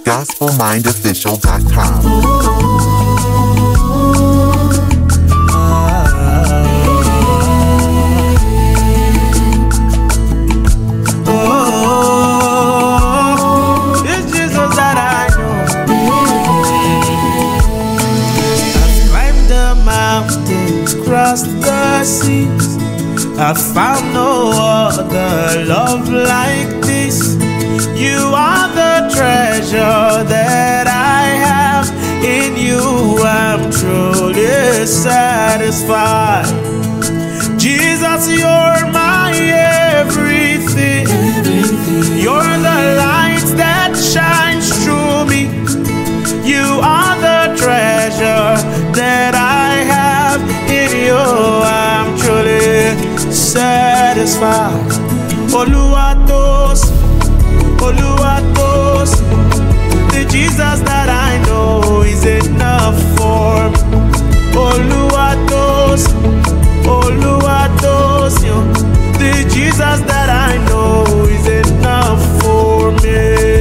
GospelMindOfficial.com. The seas, I found no other love like this. You are the treasure that I have. In you I'm truly satisfied. Jesus, you're my everything. You're the light that shines through me. You are the treasure that I have. In you I'm truly satisfied. Oluwatos, Oluwatos, the Jesus that I know is enough for me. Oluwatos, Oluwatos, the Jesus that I know is enough for me.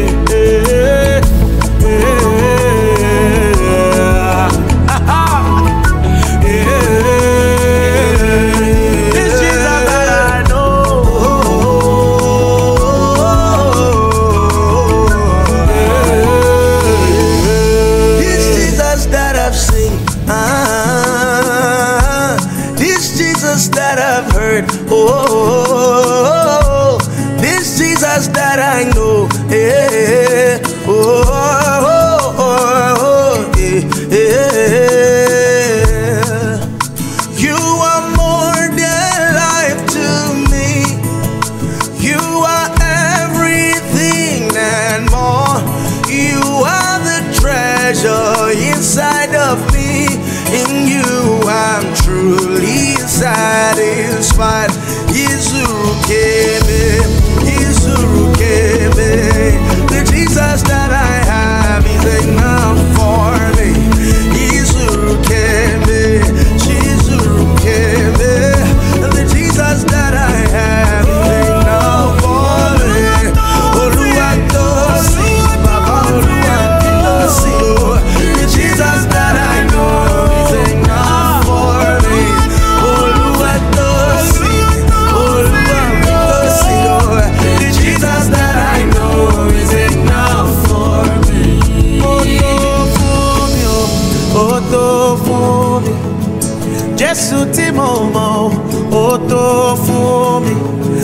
This Jesus that I know, yeah. You are more than life to me. You are everything and more. You are the treasure inside of me. In you I'm truly satisfied. The Jesus that I have is enough for me. The Jesus that I have is enough for me. The Jesus that I know is enough for me. The Jesus that I know is enough for me. Oto fún mi, Jésù tí mo mọ̀. Oto fún mi,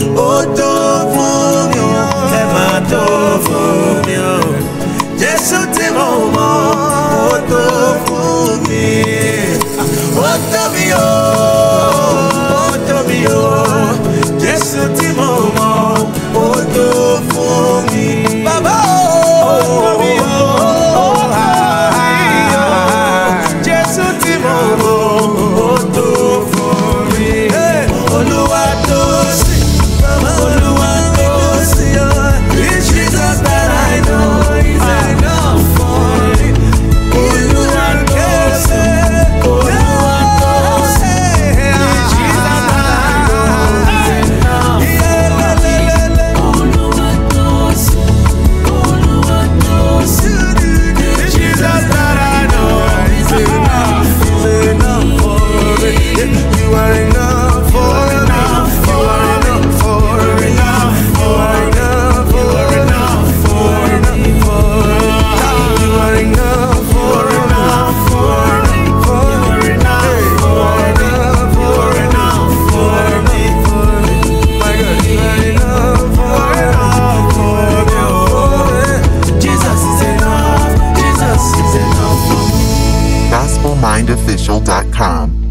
ẹ máa tó fún mi o. Jésù tí mo mọ̀. Oto fún mi, oto mi o, oto mi o. Jésù tí mo mọ̀. Oto fún mi, bàbá o. Oto mi o, Jésù tí mo mọ̀. Oto fún mi, Olúwatósìn, Olúwatósìn. It's Jesus that I know is enough for me. Olúwatósìn, Olúwatósìn. It's Jesus that I know is enough for me. It's Jesus that I know is enough for me. You are enough for enough. You are enough for enough. You are enough for enough for enough. You are enough for enough for enough. You are enough for enough for enough for me. My God, you are enough for enough for me. Jesus is enough. Jesus is enough for me. GospelMindOfficial.com.